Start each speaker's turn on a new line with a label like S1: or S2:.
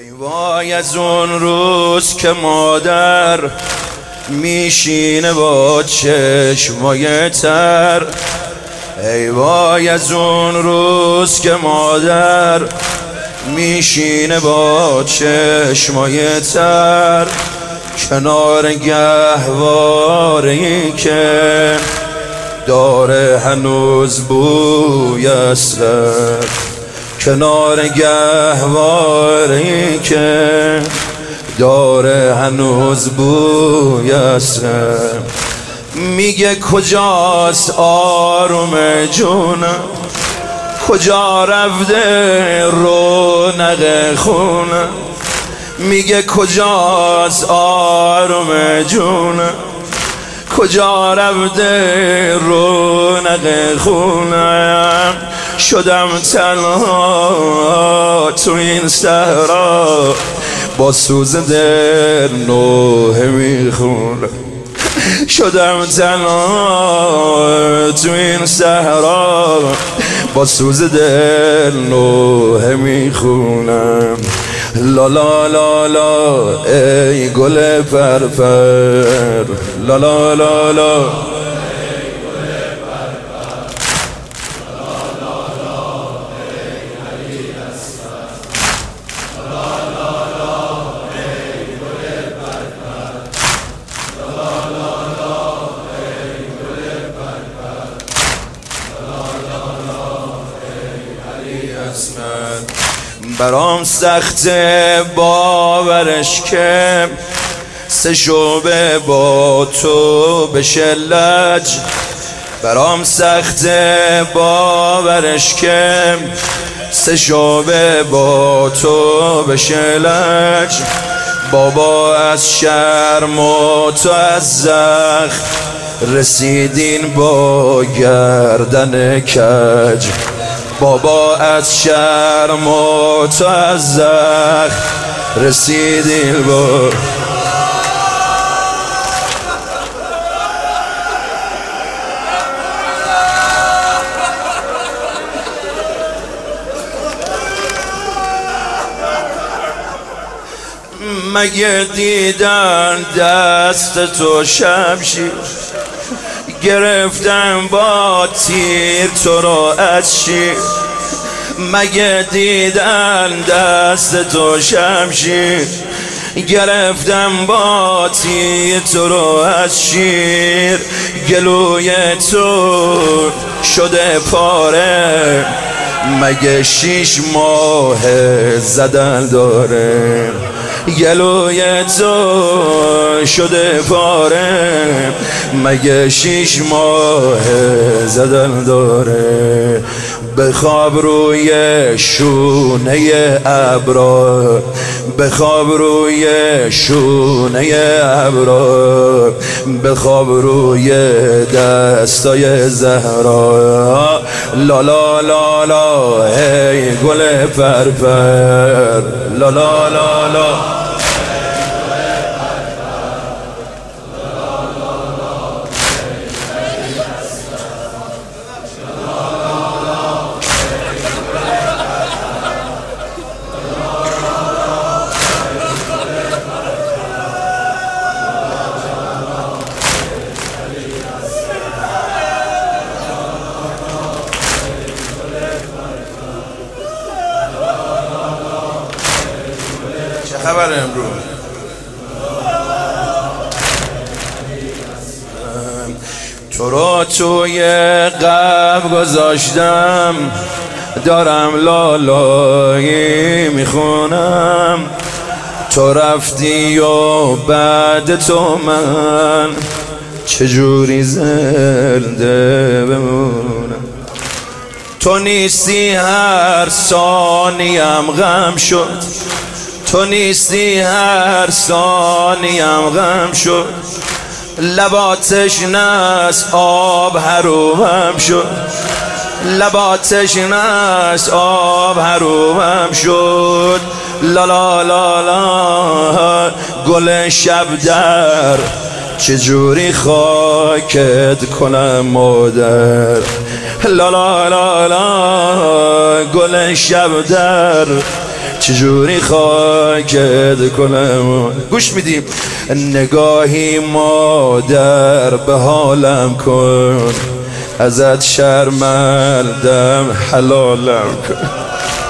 S1: ای وای از اون روز که مادر میشینه با چشمای تر. ای وای از اون روز که مادر میشینه با چشمای تر، کنار گهواره‌ای که داره هنوز بوی اصلر، کنار گهواره‌ای که داره هنوز بوی اصلر. میگه کجاست آروم جونم، کجا رفته رونق خونم. میگه کجاست آروم جونم، کجا رفته رونق خونم. شدم تنها تو این صحرا، با سوز دل نوحه میخونم. شدم تنها تو این صحرا، با سوز دل نوحه میخونم. لا لا لا لا ای گل پرپر، لا لا لا لا برام سخته باورش که سه شعبه با تو بشه لج. برام سخته باورش که سه شعبه با تو بشه لج. بابا از شرم و تو از زخم رسیدین با گردن کج. بابا از شرم و تو از زخم رسیدین با مگه دیدن دست تو شمشیر، گرفتم با تیر تو رو از شیر. مگه دیدن دست تو شمشیر، گرفتم با تیر تو رو از شیر. گلوی تو شده پاره، مگه 6 ماه زدن داره. گلوی تو شده پاره، مگه 6 ماه زدن داره. بخواب روی شونه ابرار، بخواب روی شونه ابرار، بخواب روی دستای زهرا. لا لا لا لا ای گل پرپر، لا لا لا لا خبر امروز تو رو توی قلب گذاشتم، دارم لالایی میخونم. تو رفتی و بعد تو من چجوری زنده بمونم. تو نیستی هر ثانیم غم شد، تو نیستی هر ثانیم غم شد. لباتش نست آب حرومم شد، لباتش نست آب حرومم شد. لا لا لا لا گل شب در، چجوری خاکت کنم مادر. لا لا لا لا گل شب در، چجوری خاکت کنم. گوش میدیم. نگاهی مادر به حالم کن، ازت شرمندم حلالم کن.